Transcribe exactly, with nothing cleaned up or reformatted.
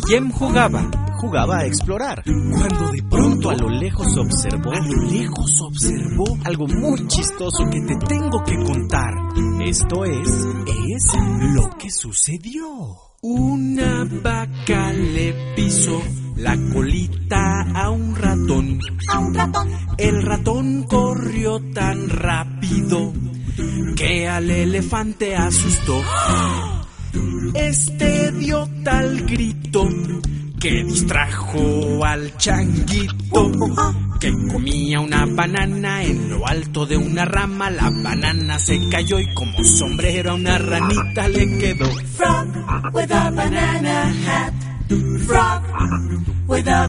¿Quién jugaba? Jugaba a explorar. Cuando de pronto a lo lejos observó, A lo lejos observó algo muy chistoso que te tengo que contar. Esto es, es lo que sucedió. Una vaca le pisó la colita a un ratón. A un ratón. El ratón corrió tan rápido que al elefante asustó. Este dio tal grito que distrajo al changuito, que comía una banana en lo alto de una rama. La banana se cayó y como sombrero a una ranita le quedó. Frog with a banana hat. Frog with a